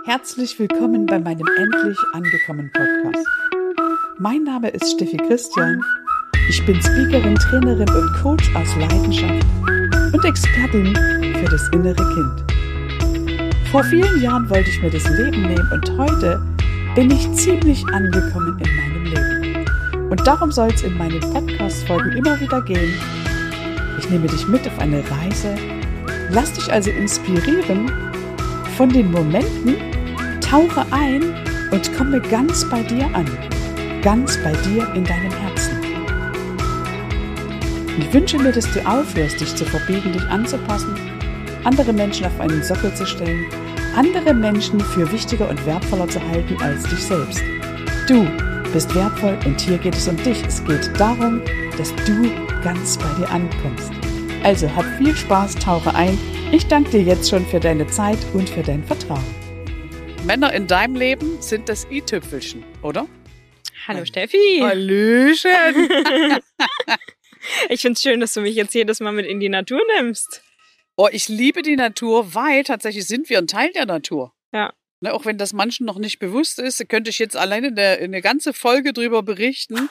Herzlich willkommen bei meinem Endlich angekommen Podcast. Mein Name ist Steffi Christian. Ich bin Speakerin, Trainerin und Coach aus Leidenschaft und Expertin für das innere Kind. Vor vielen Jahren wollte ich mir das Leben nehmen und heute bin ich ziemlich angekommen in meinem Leben. Und darum soll es in meinen Podcast-Folgen immer wieder gehen. Ich nehme dich mit auf eine Reise, lass dich also inspirieren von den Momenten, tauche ein und komme ganz bei dir an, ganz bei dir in deinem Herzen. Ich wünsche mir, dass du aufhörst, dich zu verbiegen, dich anzupassen, andere Menschen auf einen Sockel zu stellen, andere Menschen für wichtiger und wertvoller zu halten als dich selbst. Du bist wertvoll und hier geht es um dich. Es geht darum, dass du ganz bei dir ankommst. Also hab viel Spaß, tauche ein. Ich danke dir jetzt schon für deine Zeit und für dein Vertrauen. Männer in deinem Leben sind das i-Tüpfelchen, oder? Hallo Steffi. Hallöchen. Ich finde es schön, dass du mich jetzt jedes Mal mit in die Natur nimmst. Oh, ich liebe die Natur, weil tatsächlich sind wir ein Teil der Natur. Ja. Ne, auch wenn das manchen noch nicht bewusst ist, könnte ich jetzt alleine eine ganze Folge drüber berichten,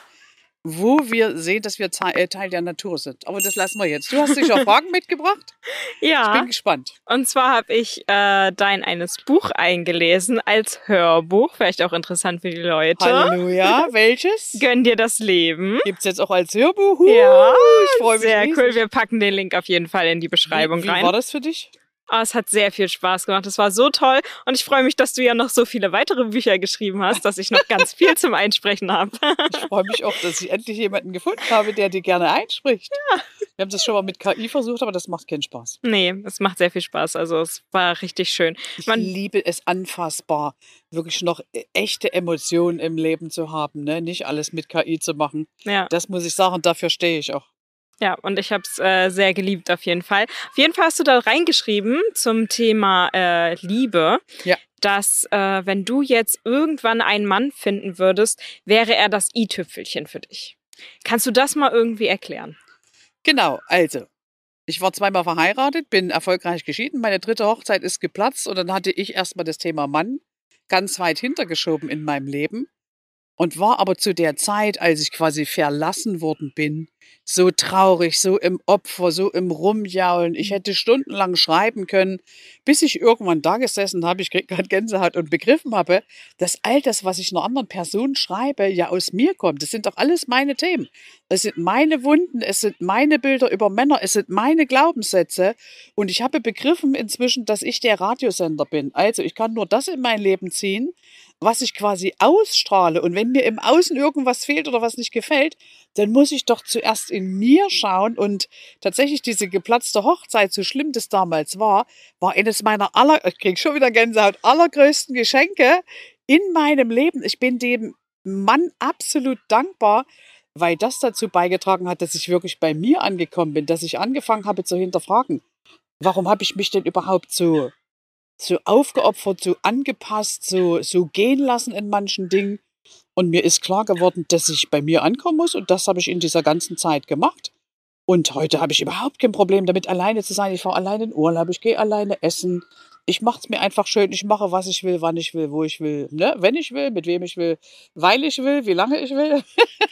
wo wir sehen, dass wir Teil der Natur sind. Aber das lassen wir jetzt. Du hast dich auch Fragen mitgebracht? Ja. Ich bin gespannt. Und zwar habe ich dein eines Buch eingelesen als Hörbuch. Vielleicht auch interessant für die Leute. Halleluja. Welches? Gönn dir das Leben. Gibt es jetzt auch als Hörbuch? Ja, ich freue mich sehr riesig. cool. Wir packen den Link auf jeden Fall in die Beschreibung Wie rein. war das für dich? Oh, es hat sehr viel Spaß gemacht. Es war so toll. Und ich freue mich, dass du ja noch so viele weitere Bücher geschrieben hast, dass ich noch ganz viel zum Einsprechen habe. Ich freue mich auch, dass ich endlich jemanden gefunden habe, der dir gerne einspricht. Ja. Wir haben das schon mal mit KI versucht, aber das macht keinen Spaß. Nee, es macht sehr viel Spaß. Also es war richtig schön. Ich liebe es anfassbar, wirklich noch echte Emotionen im Leben zu haben, ne? Nicht alles mit KI zu machen. Ja. Das muss ich sagen, dafür stehe ich auch. Ja, und ich habe es sehr geliebt auf jeden Fall. Auf jeden Fall hast du da reingeschrieben zum Thema Liebe, Ja. dass wenn du jetzt irgendwann einen Mann finden würdest, wäre er das i-Tüpfelchen für dich. Kannst du das mal irgendwie erklären? Genau, also, ich war zweimal verheiratet, bin erfolgreich geschieden, meine dritte Hochzeit ist geplatzt und dann hatte ich erstmal das Thema Mann ganz weit hintergeschoben in meinem Leben und war aber zu der Zeit, als ich quasi verlassen worden bin, so traurig, so im Opfer, so im Rumjaulen. Ich hätte stundenlang schreiben können, bis ich irgendwann da gesessen habe, ich kriege gerade Gänsehaut und begriffen habe, dass all das, was ich einer anderen Person schreibe, ja aus mir kommt. Das sind doch alles meine Themen. Es sind meine Wunden, es sind meine Bilder über Männer, es sind meine Glaubenssätze. Und ich habe begriffen inzwischen, dass ich der Radiosender bin. Also ich kann nur das in mein Leben ziehen, was ich quasi ausstrahle. Und wenn mir im Außen irgendwas fehlt oder was nicht gefällt, dann muss ich doch zuerst in mir schauen. Und tatsächlich diese geplatzte Hochzeit, so schlimm das damals war eines meiner ich kriege schon wieder Gänsehaut, allergrößten Geschenke in meinem Leben. Ich bin dem Mann absolut dankbar, weil das dazu beigetragen hat, dass ich wirklich bei mir angekommen bin, dass ich angefangen habe zu hinterfragen, warum habe ich mich denn überhaupt so aufgeopfert, so angepasst, so gehen lassen in manchen Dingen. Und mir ist klar geworden, dass ich bei mir ankommen muss und das habe ich in dieser ganzen Zeit gemacht. Und heute habe ich überhaupt kein Problem damit, alleine zu sein. Ich fahre alleine in Urlaub, ich gehe alleine essen. Ich mache es mir einfach schön. Ich mache, was ich will, wann ich will, wo ich will, ne? Wenn ich will, mit wem ich will, weil ich will, wie lange ich will.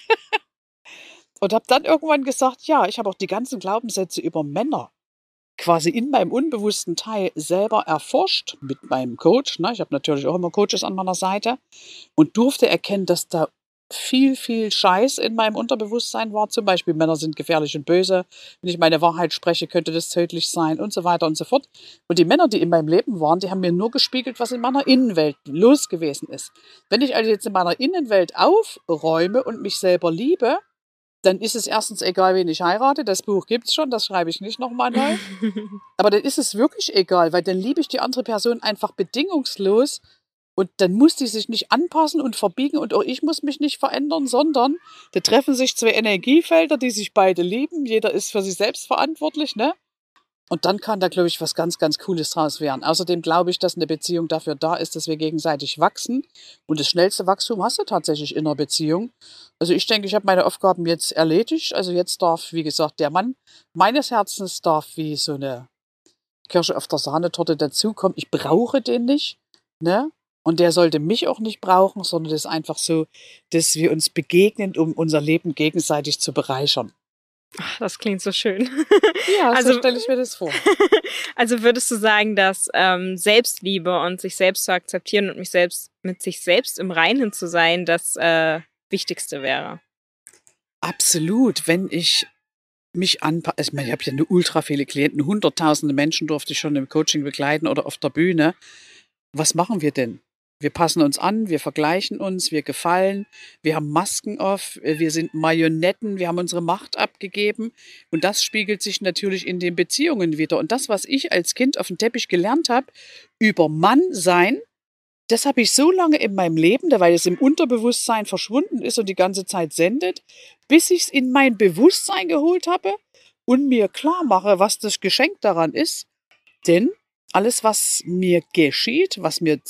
Und habe dann irgendwann gesagt, ja, ich habe auch die ganzen Glaubenssätze über Männer quasi in meinem unbewussten Teil selber erforscht mit meinem Coach. Ne? Ich habe natürlich auch immer Coaches an meiner Seite und durfte erkennen, dass da viel, viel Scheiß in meinem Unterbewusstsein war. Zum Beispiel, Männer sind gefährlich und böse. Wenn ich meine Wahrheit spreche, könnte das tödlich sein und so weiter und so fort. Und die Männer, die in meinem Leben waren, die haben mir nur gespiegelt, was in meiner Innenwelt los gewesen ist. Wenn ich also jetzt in meiner Innenwelt aufräume und mich selber liebe, dann ist es erstens egal, wen ich heirate. Das Buch gibt es schon, das schreibe ich nicht nochmal neu. Aber dann ist es wirklich egal, weil dann liebe ich die andere Person einfach bedingungslos. Und dann muss die sich nicht anpassen und verbiegen und auch ich muss mich nicht verändern, sondern da treffen sich zwei Energiefelder, die sich beide lieben. Jeder ist für sich selbst verantwortlich, ne? Und dann kann da, glaube ich, was ganz, ganz Cooles draus werden. Außerdem glaube ich, dass eine Beziehung dafür da ist, dass wir gegenseitig wachsen. Und das schnellste Wachstum hast du tatsächlich in einer Beziehung. Also ich denke, ich habe meine Aufgaben jetzt erledigt. Also jetzt darf, wie gesagt, der Mann meines Herzens darf wie so eine Kirsche auf der Sahnetorte dazukommen. Ich brauche den nicht. Ne? Und der sollte mich auch nicht brauchen, sondern das ist einfach so, dass wir uns begegnen, um unser Leben gegenseitig zu bereichern. Ach, das klingt so schön. Ja, so Also, stelle ich mir das vor. also würdest du sagen, dass Selbstliebe und sich selbst zu akzeptieren und mit sich selbst im Reinen zu sein, das Wichtigste wäre? Absolut. Wenn ich mich anpasse, ich meine, ich habe ja nur ultra viele Klienten, hunderttausende Menschen durfte ich schon im Coaching begleiten oder auf der Bühne. Was machen wir denn? Wir passen uns an, wir vergleichen uns, wir gefallen, wir haben Masken auf, wir sind Marionetten, wir haben unsere Macht abgegeben und das spiegelt sich natürlich in den Beziehungen wieder. Und das, was ich als Kind auf dem Teppich gelernt habe, über Mann sein, das habe ich so lange in meinem Leben, weil es im Unterbewusstsein verschwunden ist und die ganze Zeit sendet, bis ich es in mein Bewusstsein geholt habe und mir klar mache, was das Geschenk daran ist. Denn alles, was mir geschieht, was mir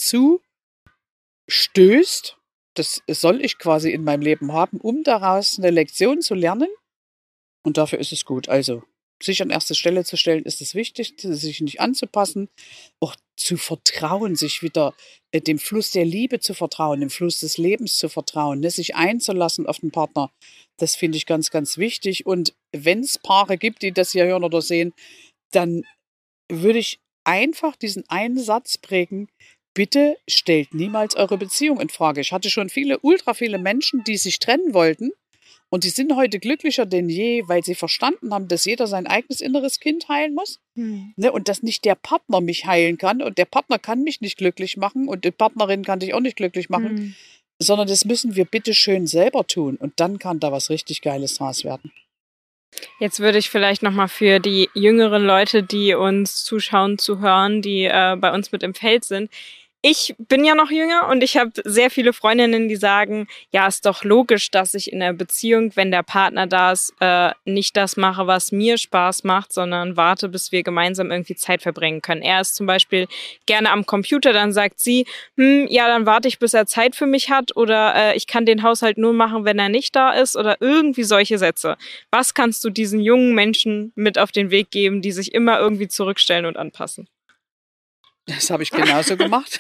zustößt, das soll ich quasi in meinem Leben haben, um daraus eine Lektion zu lernen. Und dafür ist es gut. Also, sich an erste Stelle zu stellen, ist es wichtig, sich nicht anzupassen, auch zu vertrauen, sich wieder dem Fluss der Liebe zu vertrauen, dem Fluss des Lebens zu vertrauen, ne, sich einzulassen auf den Partner. Das finde ich ganz, ganz wichtig. Und wenn es Paare gibt, die das hier hören oder sehen, dann würde ich einfach diesen einen Satz prägen: Bitte stellt niemals eure Beziehung in Frage. Ich hatte schon ultra viele Menschen, die sich trennen wollten. Und die sind heute glücklicher denn je, weil sie verstanden haben, dass jeder sein eigenes inneres Kind heilen muss. Ne, und dass nicht der Partner mich heilen kann. Und der Partner kann mich nicht glücklich machen. Und die Partnerin kann dich auch nicht glücklich machen. Sondern das müssen wir bitte schön selber tun. Und dann kann da was richtig Geiles draus werden. Jetzt würde ich vielleicht nochmal für die jüngeren Leute, die uns zuschauen, zuhören, die bei uns mit im Feld sind. Ich bin ja noch jünger und ich habe sehr viele Freundinnen, die sagen, ja, ist doch logisch, dass ich in der Beziehung, wenn der Partner da ist, nicht das mache, was mir Spaß macht, sondern warte, bis wir gemeinsam irgendwie Zeit verbringen können. Er ist zum Beispiel gerne am Computer, dann sagt sie, ja, dann warte ich, bis er Zeit für mich hat oder ich kann den Haushalt nur machen, wenn er nicht da ist oder irgendwie solche Sätze. Was kannst du diesen jungen Menschen mit auf den Weg geben, die sich immer irgendwie zurückstellen und anpassen? Das habe ich genauso gemacht.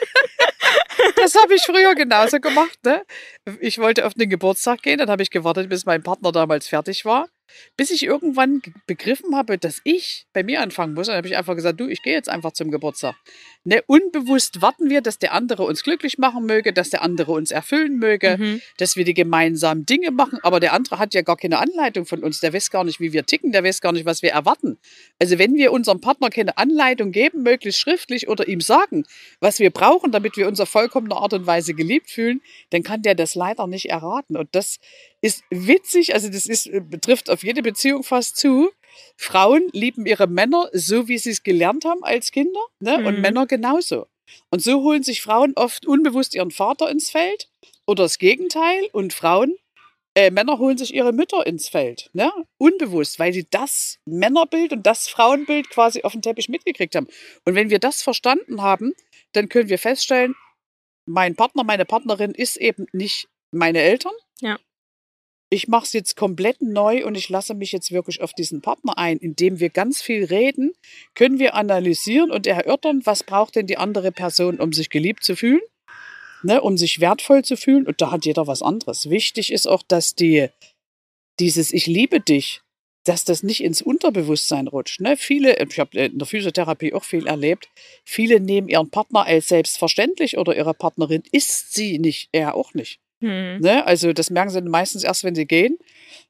Das habe ich früher genauso gemacht. Ne? Ich wollte auf den Geburtstag gehen, dann habe ich gewartet, bis mein Partner damals fertig war. Bis ich irgendwann begriffen habe, dass ich bei mir anfangen muss. Dann habe ich einfach gesagt, du, ich gehe jetzt einfach zum Geburtstag. Ne, unbewusst warten wir, dass der andere uns glücklich machen möge, dass der andere uns erfüllen möge, dass wir die gemeinsamen Dinge machen. Aber der andere hat ja gar keine Anleitung von uns. Der weiß gar nicht, wie wir ticken. Der weiß gar nicht, was wir erwarten. Also wenn wir unserem Partner keine Anleitung geben, möglichst schriftlich oder ihm sagen, was wir brauchen, damit wir uns auf vollkommene Art und Weise geliebt fühlen, dann kann der das leider nicht erraten. Und das ist witzig, also betrifft auf jede Beziehung fast zu. Frauen lieben ihre Männer so, wie sie es gelernt haben als Kinder, ne? Und Männer genauso. Und so holen sich Frauen oft unbewusst ihren Vater ins Feld oder das Gegenteil und Männer holen sich ihre Mütter ins Feld, ne? Unbewusst, weil sie das Männerbild und das Frauenbild quasi auf dem Teppich mitgekriegt haben. Und wenn wir das verstanden haben, dann können wir feststellen, mein Partner, meine Partnerin ist eben nicht meine Eltern. Ja. Ich mache es jetzt komplett neu und ich lasse mich jetzt wirklich auf diesen Partner ein. Indem wir ganz viel reden, können wir analysieren und erörtern, was braucht denn die andere Person, um sich geliebt zu fühlen, ne, um sich wertvoll zu fühlen. Und da hat jeder was anderes. Wichtig ist auch, dass dieses Ich liebe dich, dass das nicht ins Unterbewusstsein rutscht. Ne? Ich habe in der Physiotherapie auch viel erlebt, viele nehmen ihren Partner als selbstverständlich oder ihre Partnerin ist sie nicht, er auch nicht. Ne? Also das merken sie meistens erst, wenn sie gehen.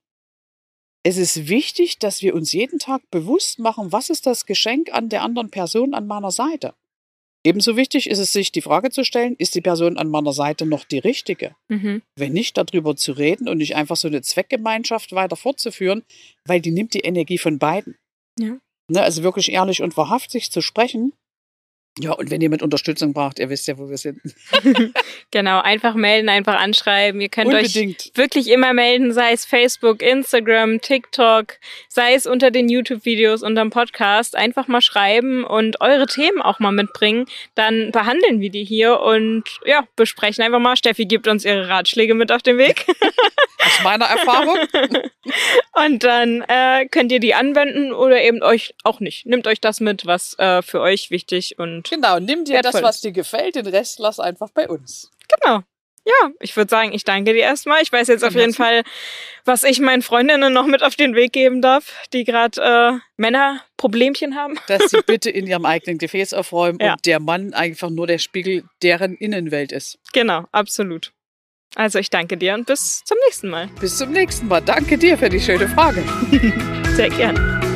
Es ist wichtig, dass wir uns jeden Tag bewusst machen, was ist das Geschenk an der anderen Person an meiner Seite. Ebenso wichtig ist es, sich die Frage zu stellen, ist die Person an meiner Seite noch die richtige? Wenn nicht, darüber zu reden und nicht einfach so eine Zweckgemeinschaft weiter fortzuführen, weil die nimmt die Energie von beiden. Ja. Ne? Also wirklich ehrlich und wahrhaftig zu sprechen. Ja, und wenn jemand Unterstützung braucht, ihr wisst ja, wo wir sind. Genau, einfach melden, einfach anschreiben. Ihr könnt Unbedingt. euch wirklich immer melden, sei es Facebook, Instagram, TikTok, sei es unter den YouTube-Videos, unterm Podcast. Einfach mal schreiben und eure Themen auch mal mitbringen. Dann behandeln wir die hier und ja, besprechen einfach mal. Steffi gibt uns ihre Ratschläge mit auf den Weg. Aus meiner Erfahrung. Und dann könnt ihr die anwenden oder eben euch auch nicht. Nehmt euch das mit, was für euch wichtig und absolut. Genau, nimm dir das, Wertvoll was ist. dir gefällt, den Rest lass einfach bei uns. Genau. Ja, ich würde sagen, ich danke dir erstmal. Ich weiß jetzt auf jeden Fall, was ich meinen Freundinnen noch mit auf den Weg geben darf, die gerade Männerproblemchen haben. Dass sie bitte in ihrem eigenen Gefäß aufräumen Ja. und der Mann einfach nur der Spiegel deren Innenwelt ist. Genau, absolut. Also ich danke dir und bis zum nächsten Mal. Bis zum nächsten Mal. Danke dir für die schöne Frage. Sehr gern.